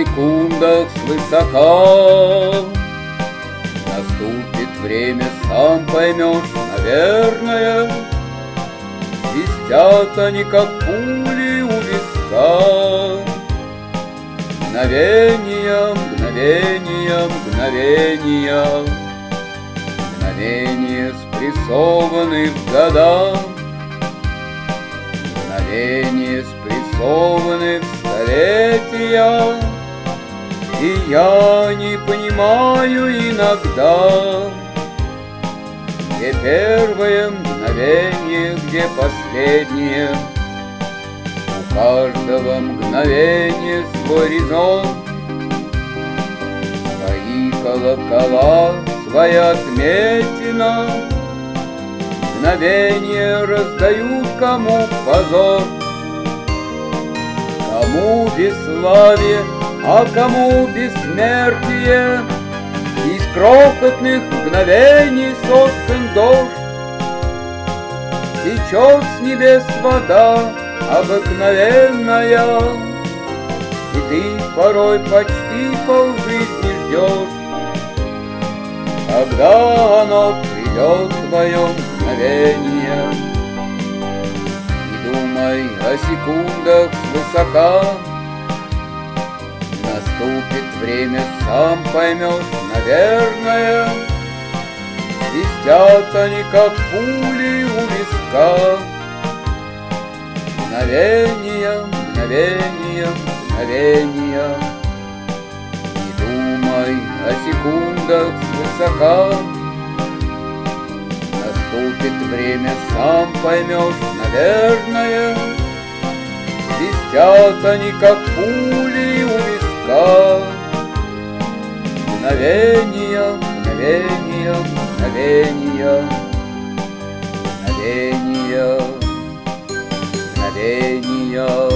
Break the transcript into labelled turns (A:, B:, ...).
A: секундах свысока. Наступит время, сам поймешь, наверное. Свистят они, как пули у виска. Мгновения, мгновения, мгновения, мгновения спрессованы в года, мгновения спрессованы в столетия. И я не понимаю иногда, где первое мгновение, где последнее. У каждого мгновения свой резон, свои колокола, своя отметина. Мгновения раздают кому позор, кому бесславие, а кому бессмертие. Из крохотных мгновений соткан дождь, течет с небес вода обыкновенная, и ты порой почти полжизни ждешь, когда оно придет твое мгновение. Не думай о секундах свысока, наступит время, сам поймешь, наверное. Свистят они, как пули у виска. Мгновения, мгновения, мгновения. Не думай о секундах свысока. Наступит время, сам поймешь, наверное. Свистят они, как пули у виска. Мгновения, мгновения, мгновения, мгновения, мгновения.